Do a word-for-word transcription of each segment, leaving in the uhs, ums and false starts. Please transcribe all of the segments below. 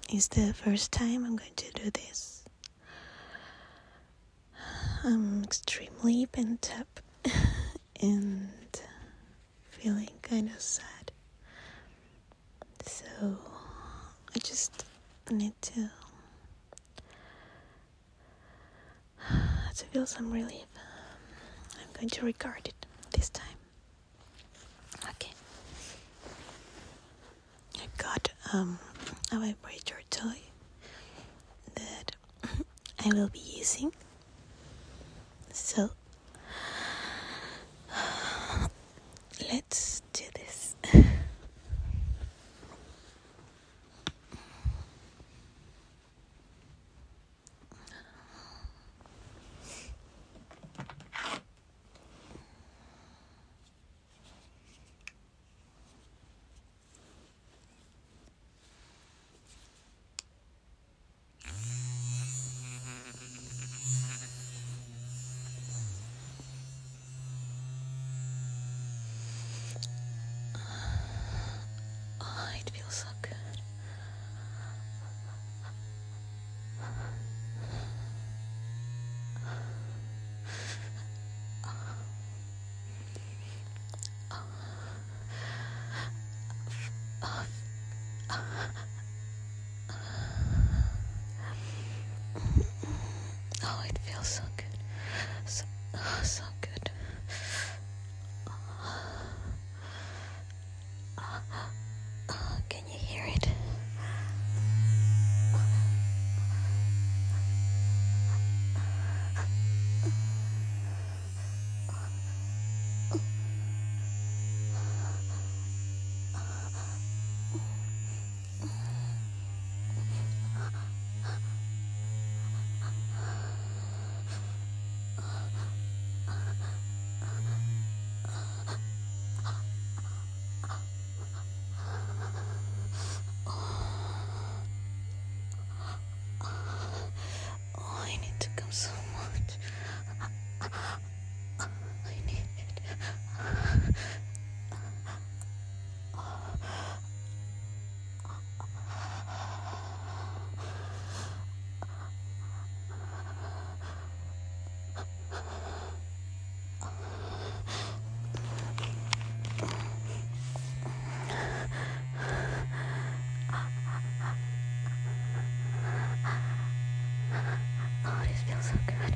is the first time I'm going to do this. I'm extremely pent up and feeling kind of sad. So I just need to to feel some relief. I'm going to record it this time. Okay. I got um a vibrator toy that I will be using. So let's do this. Oh, it feels so good. Oh, it feels so good. So, oh, so good. Oh, can you hear it? Oh, I need to come so much. I need it. Oh, this feels so good.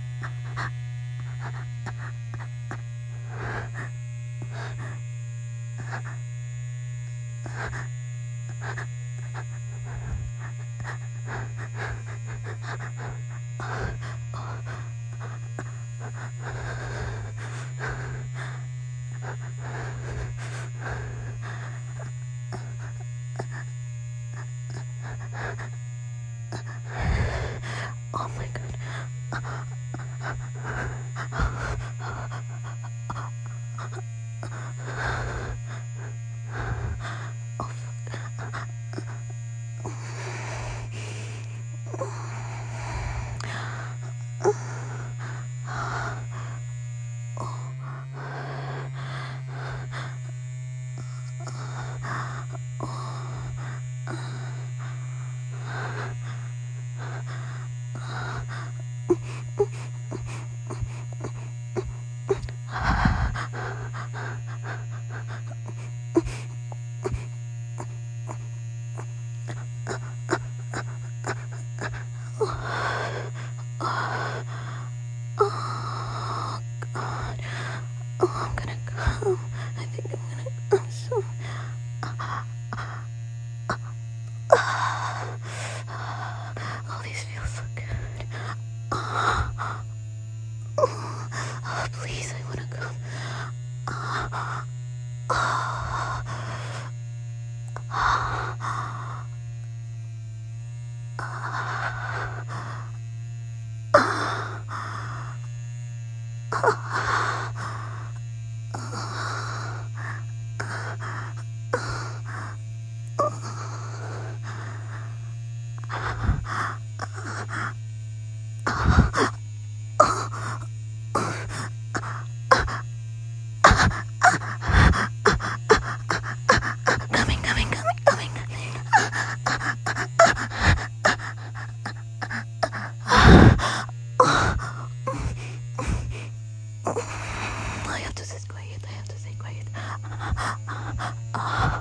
Oh my god. Oh god. Oh, I'm gonna come. I think I'm gonna come soon. Oh, this feels so good. Oh.